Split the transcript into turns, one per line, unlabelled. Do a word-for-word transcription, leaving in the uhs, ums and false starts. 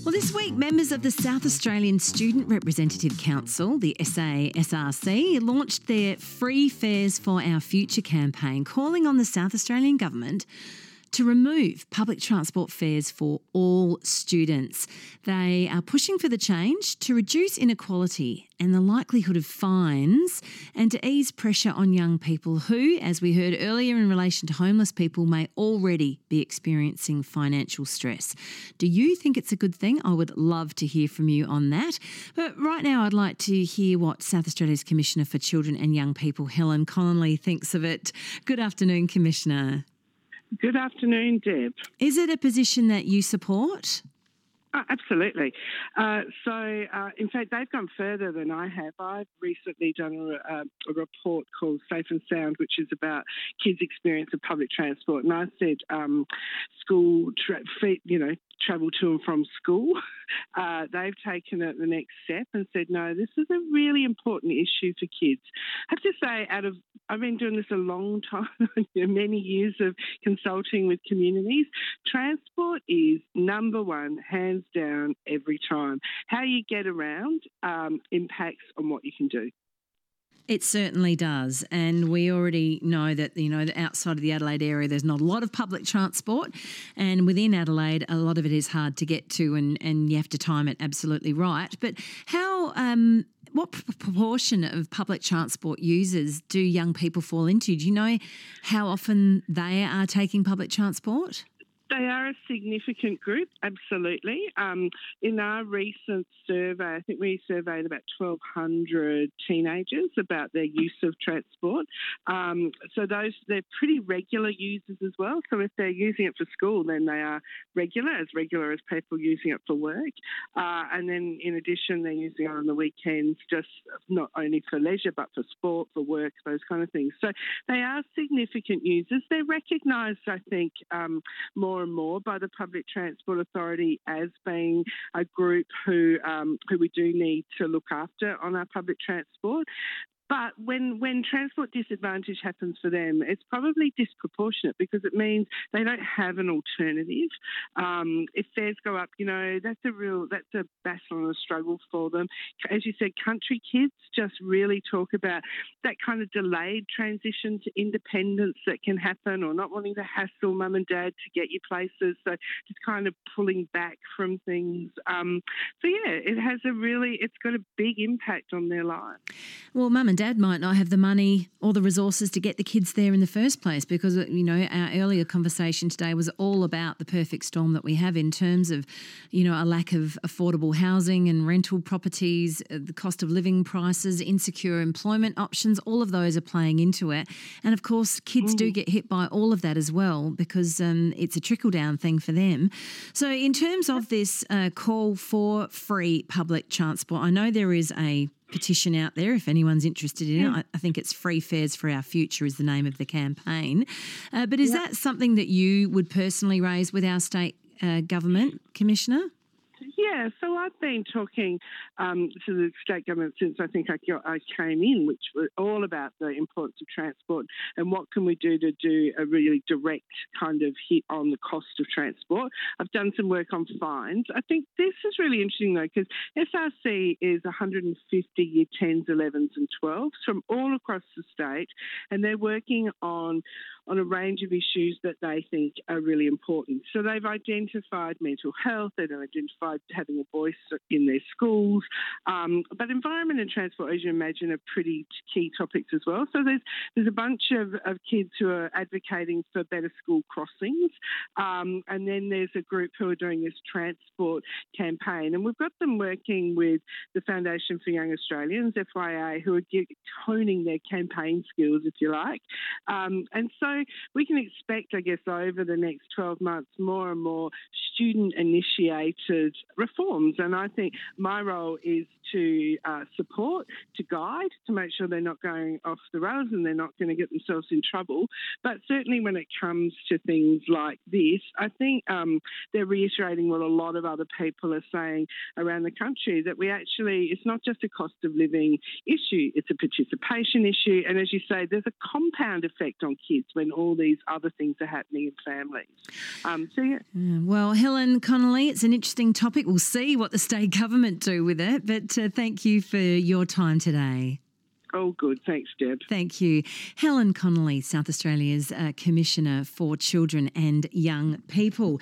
Well, this week, members of the South Australian Student Representative Council, the S A S R C, launched their Free Fares for Our Future campaign, calling on the South Australian Government to remove public transport fares for all students. They are pushing for the change to reduce inequality and the likelihood of fines and to ease pressure on young people who, as we heard earlier in relation to homeless people, may already be experiencing financial stress. Do you think it's a good thing? I would love to hear from you on that. But right now I'd like to hear what South Australia's Commissioner for Children and Young People, Helen Connolly, thinks of it. Good afternoon, Commissioner.
Good afternoon, Deb.
Is it a position that you support?
Oh, absolutely. Uh, so, uh, in fact, they've gone further than I have. I've recently done a, a, a report called Safe and Sound, which is about kids' experience of public transport. And I said um, school, tra- you know, travel to and from school. Uh, they've taken it the next step and said, no, this is a really important issue for kids. I have to say, out of I've been doing this a long time, many years of consulting with communities. Transport is number one, hands down, every time. How you get around um, impacts on what you can do.
It certainly does. And we already know that, you know, outside of the Adelaide area, there's not a lot of public transport. And within Adelaide, a lot of it is hard to get to and, and you have to time it absolutely right. But how, um, what proportion of public transport users do young people fall into? Do you know how often they are taking public transport?
They are a significant group, absolutely. Um, in our recent survey, I think we surveyed about twelve hundred teenagers about their use of transport. Um, so those they're pretty regular users as well. So if they're using it for school, then they are regular, as regular as people using it for work. Uh, and then in addition, they're using it on the weekends, just not only for leisure, but for sport, for work, those kind of things. So they are significant users. They're recognised, I think, um, more and more by the Public Transport Authority as being a group who um, who we do need to look after on our public transport. But when, when transport disadvantage happens for them, it's probably disproportionate because it means they don't have an alternative. Um, if fares go up, you know, that's a real, that's a battle and a struggle for them. As you said, country kids just really talk about that kind of delayed transition to independence that can happen, or not wanting to hassle mum and dad to get you places. So just kind of pulling back from things. Um, so yeah, it has a really, it's got a big impact on their lives.
Well, mum and dad might not have the money or the resources to get the kids there in the first place because, you know, our earlier conversation today was all about the perfect storm that we have in terms of, you know, a lack of affordable housing and rental properties, the cost of living prices, insecure employment options, all of those are playing into it. And, of course, kids mm. do get hit by all of that as well because um, it's a trickle-down thing for them. So in terms of this uh, call for free public transport, I know there is a petition out there if anyone's interested in it. I, I think it's Free Fares for Our Future is the name of the campaign. Uh, but is yep. that something that you would personally raise with our state uh, government, Commissioner?
Yeah, so I've been talking um, to the state government since I think I, got, I came in, which was all about the importance of transport and what can we do to do a really direct kind of hit on the cost of transport. I've done some work on fines. I think this is really interesting though because S R C is one hundred fifty year tens, elevens and twelves from all across the state, and they're working on on a range of issues that they think are really important. So they've identified mental health, they've identified having a voice in their schools, um, but environment and transport, as you imagine, are pretty key topics as well. So there's there's a bunch of, of kids who are advocating for better school crossings, um, and then there's a group who are doing this transport campaign, and we've got them working with the Foundation for Young Australians, F Y A, who are honing their campaign skills, if you like, um, and so we can expect, I guess, over the next twelve months, more and more student-initiated reforms. And I think my role is to uh, support, to guide, to make sure they're not going off the rails and they're not going to get themselves in trouble. But certainly when it comes to things like this, I think um, they're reiterating what a lot of other people are saying around the country, that we actually, it's not just a cost of living issue, it's a participation issue. And as you say, there's a compound effect on kids when all these other things are happening in families. Um, so, yeah.
Well, Helen Connolly, it's an interesting topic. we'll see what the state government do with it. But uh, thank you for your time today.
Oh, good. Thanks, Deb.
Thank you. Helen Connolly, South Australia's uh, Commissioner for Children and Young People.